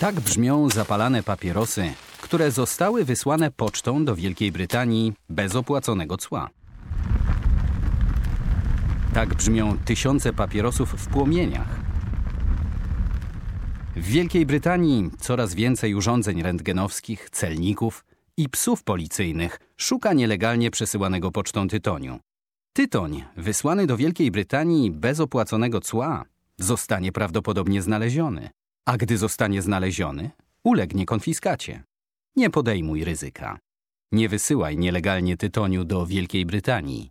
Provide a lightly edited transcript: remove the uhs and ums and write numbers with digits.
Tak brzmią zapalane papierosy, które zostały wysłane pocztą do Wielkiej Brytanii bez opłaconego cła. Tak brzmią tysiące papierosów w płomieniach. W Wielkiej Brytanii coraz więcej urządzeń rentgenowskich, celników i psów policyjnych szuka nielegalnie przesyłanego pocztą tytoniu. Tytoń wysłany do Wielkiej Brytanii bez opłaconego cła zostanie prawdopodobnie znaleziony, a gdy zostanie znaleziony, ulegnie konfiskacie. Nie podejmuj ryzyka. Nie wysyłaj nielegalnie tytoniu do Wielkiej Brytanii.